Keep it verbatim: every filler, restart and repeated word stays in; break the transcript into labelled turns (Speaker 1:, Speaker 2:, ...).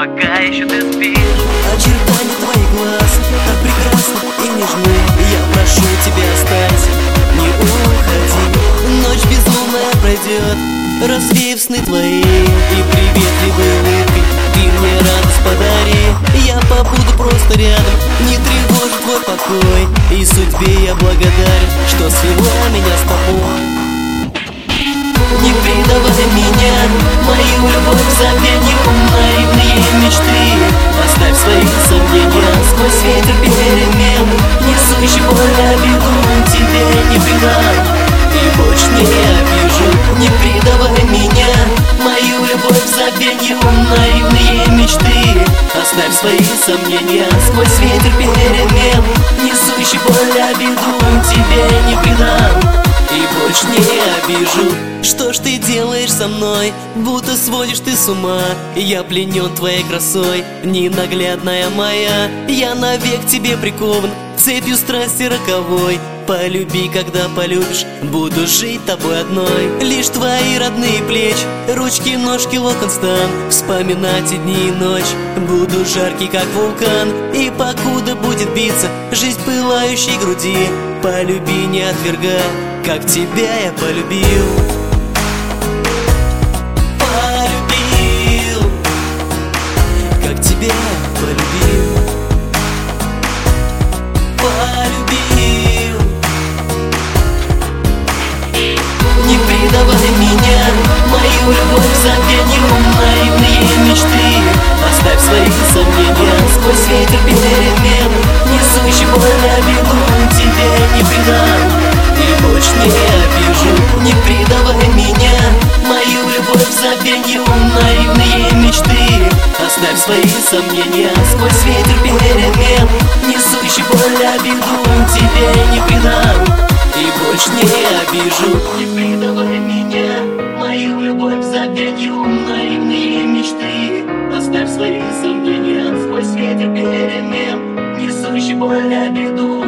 Speaker 1: пока еще ты спишь.
Speaker 2: Очертания твоих глаз так прекрасны и нежны. Я прошу тебя, останься, не уходи. Ночь безумная пройдет, развеяв сны твои, и приветливой улыбкой ты мне радость подари. Я побуду просто рядом, не тревожу твой покой, и судьбе я благодарен, что свела меня с тобой. Не предавай меня, мою любовь забвенью, наивные мечты. Оставь свои сомнения сквозь ветер перемен, несущий боль обиду, тебе не предам и больше не обижу. Не предавай меня, мою любовь забвенью, наивные мечты. Оставь свои сомнения сквозь ветер перемен, несущий боль обиду, тебе не предам и больше не обижу. Что ж ты делаешь со мной, будто сводишь ты с ума. Я пленен твоей красой, ненаглядная моя. Я навек тебе прикован цепью страсти роковой. Полюби, когда полюбишь, буду жить тобой одной. Лишь твои родные плечи, ручки, ножки, локон стан. Вспоминать и дни и ночь, буду жаркий, как вулкан. И покуда будет биться жизнь пылающей груди, полюби, не отвергай, как тебя я полюбил. Полюбил, как тебя я полюбил. Полюбил. Не предавай меня, мою любовь забвенью, наивные мечты. Оставь свои сомнения сквозь ветер перемен, несущий боль обиду, тебе не предам и больше не обижу. Не предавай меня, мою любовь забвенью, наивные мечты. Оставь свои сомнения сквозь ветер перемен, несущий боль обиду, тебе не предам и больше не обижу. Не предавай меня, мою любовь забвенью, наивные мечты. Оставь свои сомнения сквозь ветер перемен, несущий боль обиду.